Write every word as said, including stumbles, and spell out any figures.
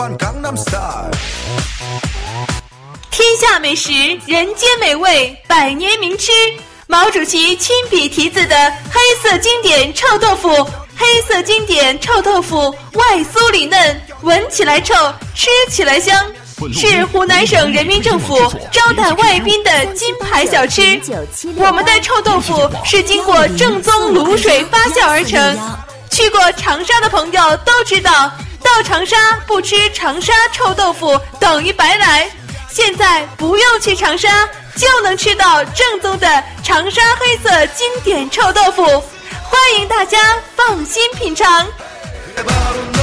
天下美食，人间美味，百年名吃。毛主席亲笔题字的黑色经典臭豆腐，黑色经典臭豆腐外酥里嫩，闻起来臭，吃起来香，是湖南省人民政府招待外宾的金牌小吃。我们的臭豆腐是经过正宗卤水发酵而成，去过长沙的朋友都知道，到长沙不吃长沙臭豆腐等于白来。现在不用去长沙，就能吃到正宗的长沙黑色经典臭豆腐，欢迎大家放心品尝。